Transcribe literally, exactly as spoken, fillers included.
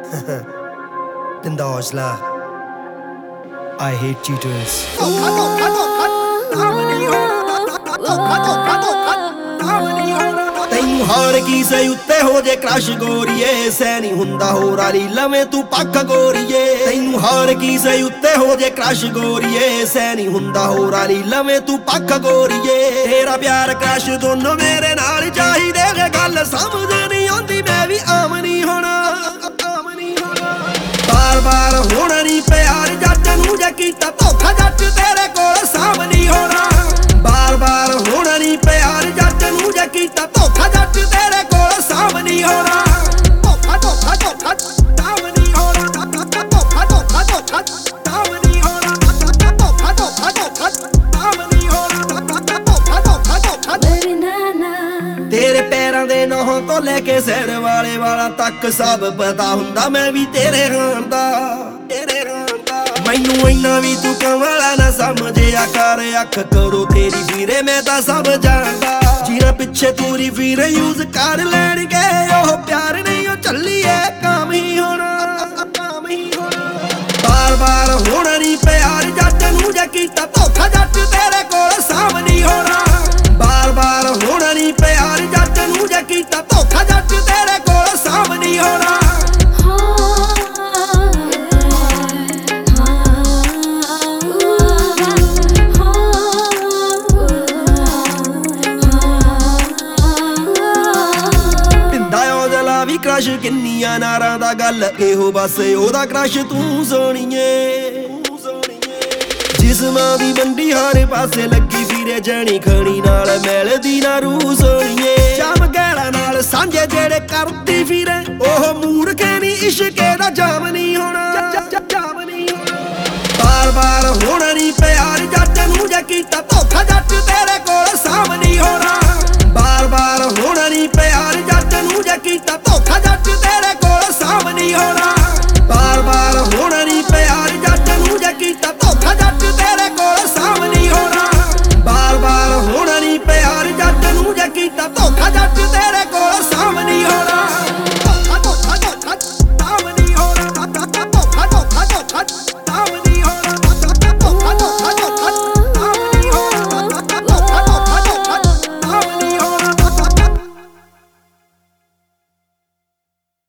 Tindosla, I hate cheaters. ਤੈਨੂੰ ਹਾਰ ਕੀ ਸੇ ਉੱਤੇ ਹੋ ਜੇ ਕ੍ਰਸ਼ ਗੋਰੀਏ ਸੈ ਨਹੀਂ ਹੁੰਦਾ ਹੋਰ ਵਾਲੀ ਲਵੇਂ ਤੂੰ ਪੱਖ ਗੋਰੀਏ ਤੈਨੂੰ ਹਾਰ ਕੀ ਸੇ ਉੱਤੇ ਹੋ ਜੇ ਕ੍ਰਸ਼ ਗੋਰੀਏ ਸੈ ਨਹੀਂ ਹੁੰਦਾ ਹੋਰ ਵਾਲੀ ਲਵੇਂ ਤੂੰ ਪੱਖ ਗੋਰੀਏ ਤੇਰਾ ਪਿਆਰ ਕ੍ਰਸ਼ ਦੋਨੋਂ ਮੇਰੇ ਨਾਲ ਚਾਹੀਦੇ ਵੇ ਗੱਲ ਸਮਝ ਨਹੀਂ ਆਉਂਦੀ ਮੈਂ ਵੀ ਆਮ ਨਹੀਂ ਹੋਣਾ ਆਮ ਨਹੀਂ ਹੋਣਾ ਬਾਰ ਬਾਰ ਹੋਣਾ ਨਹੀਂ ਪਿਆਰ ਜੱਟ ਨੂੰ ਜੇ ਕੀਤਾ ਧੋਖਾ ਜੱਟ ਤੇਰੇ ਕੋਲ ਸਾਂਭ ਨਹੀਂ ਹੋਣਾ ਬਾਰ ਬਾਰ ਹੋਣਾ ਨਹੀਂ ਪਿਆਰ ਜੱਟ ਨੂੰ ਜੇ ਕੀਤਾ ਧੋਖਾ ਜੱਟ ਤੇਰੇ ਕੋਲ ਸਾਂਭ ਨਹੀਂ ਹੋਣਾ ਧੋਖਾ ਧੋਖਾ ਧੋਖਾ ਸਾਂਭ ਨਹੀਂ ਹੋਣਾ ਧੋਖਾ ਧੋਖਾ ਧੋਖਾ ਸਾਂਭ ਨਹੀਂ ਹੋਣਾ ਧੋਖਾ ਧੋਖਾ ਧੋਖਾ ਸਾਂਭ ਨਹੀਂ ਹੋਣਾ ਧੋਖਾ ਧੋਖਾ ਧੋਖਾ ਤੇਰੇ ਪੈਰਾਂ ਦੇ ਨੋਹਾਂ ਤੋਂ ਲੈ ਕੇ ਸਿਰ ਵਾਲੇ ਵਾਲਾਂ ਤੱਕ ਸਭ ਪਤਾ ਹੁੰਦਾ ਮੈਂ ਵੀ ਤੇਰੇ ਹਾਣ ਦਾ ਤੇਰੇ ਹਾਣ ਦਾ ਮੈਨੂੰ ਇੰਨਾ ਵੀ ਤੂੰ ਕਮਲਾ ਨਾ ਸਮਝਿਆ ਕਰ ਅੱਖ ਕਰੋ ਤੇਰੀ ਵੀਰੇ ਮੈਂ ਤਾਂ ਸਭ ਜਾਣਦਾ ਜਿਹਨਾਂ ਪਿੱਛੇ ਤੂਰੀ ਵੀਰੇ ਯੂਜ਼ ਕਰ ਲੈਣਗੇ ਉਹ ਪਿਆਰ ਨਹੀਂ ਉਹ ਚੱਲੀਏ ਕੰਮ ਹੀ ਹੋਣਾ ਕੰਮ ਹੀ ਹੋਣਾ ਬਾਰ ਬਾਰ ਹੋਣਾ ਨਹੀਂ ਪਿਆਰ ਜੱਟ ਨੂੰ ਜੇ ਕੀਤਾ ਧੋਖਾ ਜੱਟ ਤੇਰੇ ਕੋਲ ਸਾਂਭ ਨਹੀਂ ਹੋਣਾ ਬਾਰ ਬਾਰ ਹੋਣਾ ਨਹੀਂ ਪਿਆਰ ਜੱਟ ਨੂੰ ਜੇ ਕੀਤਾ ਧੋਖਾ ਜੱਟ ਤੇਰੇ ਕੋਲ ਸਾਂਭ ਨਹੀਂ ਹੋਣਾ ਕ੍ਰਸ਼ ਕਿੰਨੀਆਂ ਨਾਰਾਂ ਦਾ ਗੱਲ ਇਹੋ ਬਸ ਉਹਦਾ ਕ੍ਰਸ਼ ਤੂੰ ਸੋਣੀਏ ਜਿਸਮਾਂ ਦੀ ਮੰਡੀ ਹਰ ਪਾਸੇ ਲੱਗੀ ਫਿਰੇ ਜਣੀ ਖਣੀ ਨਾਲ ਮਿਲਦੀ ਨਾ ਰੂਹ ਸੋਣੀਏ ਜਾਮ ਗਹਿਲਾ ਨਾਲ ਸਾਂਝੇ ਜਿਹੜੇ ਕਰਦੀ ਫਿਰੇ ਉਹ ਮੂਰਖੇ ਨਹੀਂ ਇਸ਼ਕੇ ਦਾ ਜਾਮ ਨਹੀਂ ਹੋਣਾ ਜਾਮ ਨਹੀਂ ਹੋਣਾ ਬਾਰ ਬਾਰ ਹੋਣਾ ਨਹੀਂ ਪਿਆਰ ਜੱਟ ਨੂੰ ਜੇ ਕੀਤਾ ਧੋਖਾ ਜੱਟ ਤੇਰੇ ਕੋਲ ਸਾਂਭ ਨਹੀਂ ਹੋਣਾ